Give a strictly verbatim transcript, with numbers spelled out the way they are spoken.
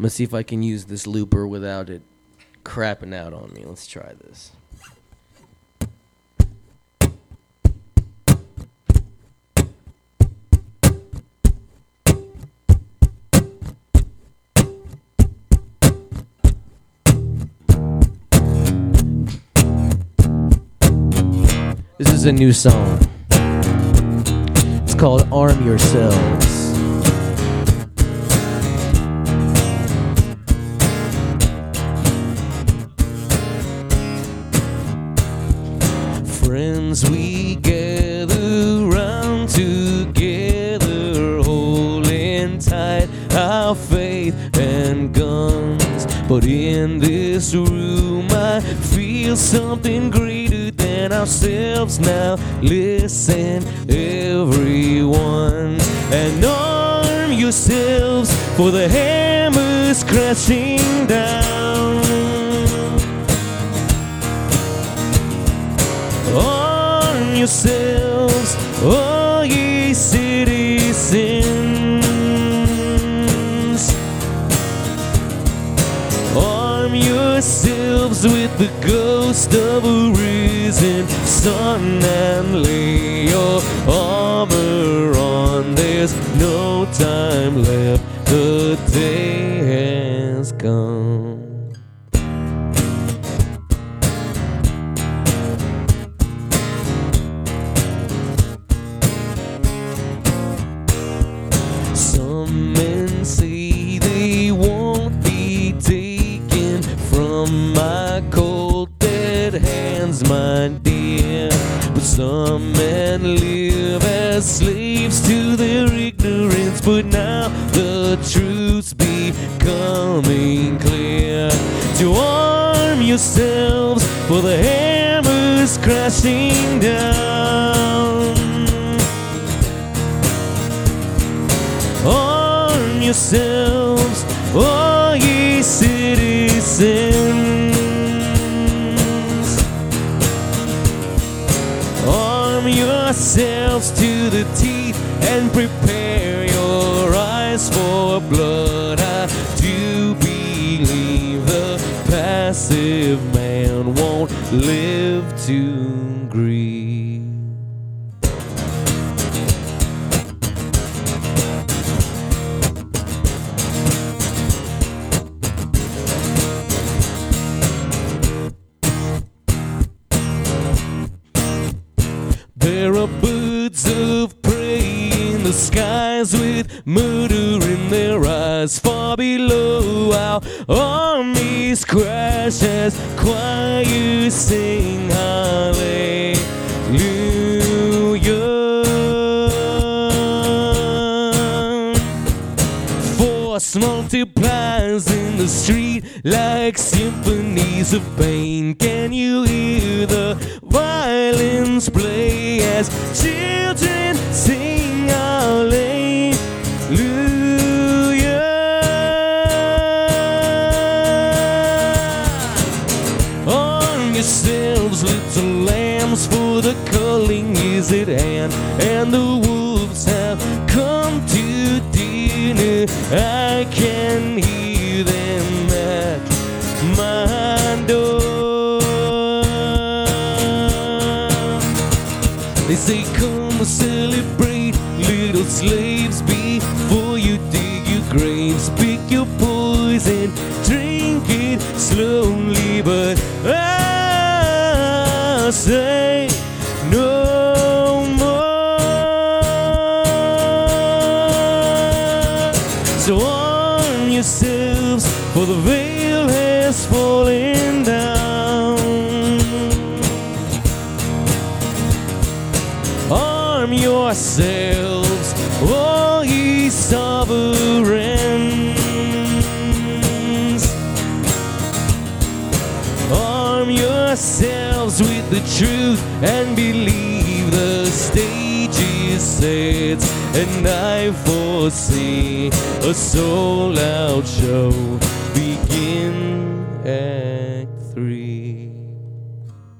gonna see if I can use this looper without it crapping out on me. Let's try this. This is a new song. It's called Arm Yourselves. Friends, we gather round together, holding tight our faith and guns. But in this room I feel something greater than ourselves now. Listen, everyone, and arm yourselves, for the hammer's crashing down. Arm yourselves, all ye citizens. Arm yourselves with the ghost of a risen sun, and lay your armor on. There's no time left, the day has come. Some men say they won't be taken from my cold dead hands, my dear. But some men live as slaves to their ignorance. But now the truth's becoming clear. To arm yourselves, for the hammer's crashing down. Arm yourselves, all ye citizens. Arm yourselves to the teeth and prepare your eyes for blood. I do believe the passive man won't live to grieve. There are birds of prey in the skies with murder in their eyes. Far below our armies crash as choirs sing hallelujah. Force multiplies in the street like symphonies of pain. Can you hear the violins play as children sing hallelujah? Arm yourselves, little lambs, for the culling is at hand, and the wolves have come to dinner. I can hear them at my door. They say, come celebrate, little slaves, before you dig your graves. Pick your poison, drink it slowly, but I say no more. So arm yourselves, for the veil has fallen down. Arm yourselves, all ye sovereigns. Arm yourselves with the truth and believe the stage is set, and I foresee a sold-out show begin Act three.